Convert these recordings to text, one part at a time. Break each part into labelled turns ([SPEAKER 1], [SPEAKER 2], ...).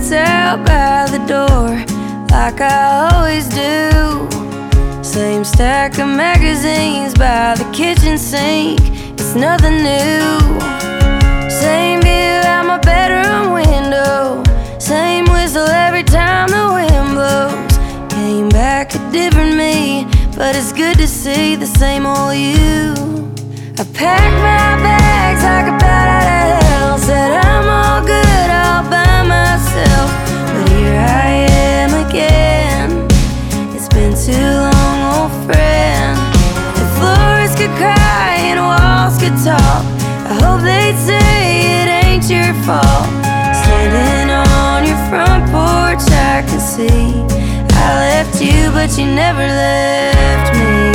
[SPEAKER 1] books out by the door, like I always do. Same stack of magazines by the kitchen sink, it's nothing new. Same view out my bedroom window, same whistle every time the wind blows. Came back a different me, but it's good to see the same old you. I packed my bags like a bat out of hell, said I'm all good all by myself, but here I am again. It's been too long, old friend. If floors could cry and walls could talk, I hope they'd say it ain't your fault. Standing on your front porch, I can see I left you, but you never left me.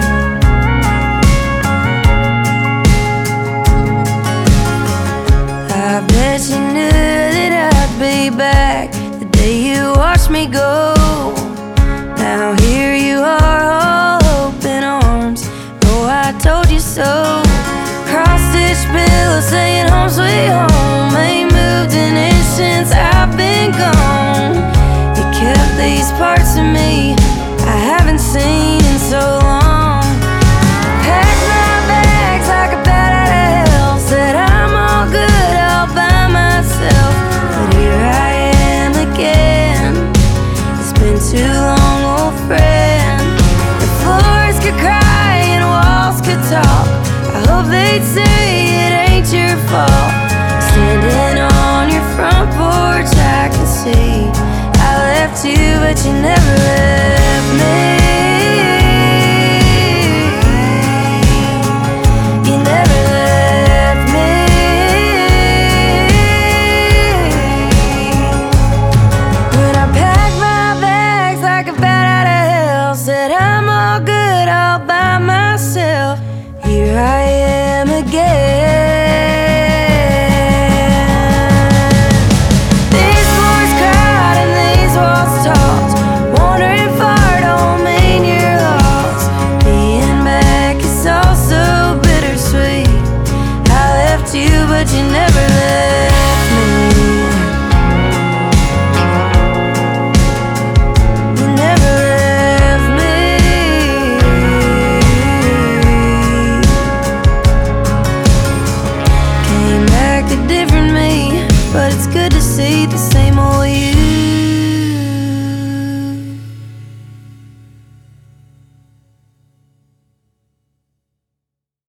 [SPEAKER 1] I bet you knew that I'd be back the day you watched me go. Now here you are, all open arms. Oh, I told you so. Cross-stitch pillow saying home sweet home. Ain't moved an inch since I've been gone. You kept these parts of me I haven't seen in so long. Packed my bags like a bat out of hell, said I'm all good all by myself, but here I am again. It's been too long, old friend. The floors could cry and walls could talk, I hope they'd say it ain't your fault. Standing on your front porch, I can see I left you, but you never left me. You never left me. When I packed my bags like a bat out of hell, said I'm all good all by myself, here I am again. These boys cried and these walls talked, wandering far don't mean you're lost. Being back is also bittersweet. I left you, but you never left me. You never left me. Came back a different me, but it's good to see the same old you.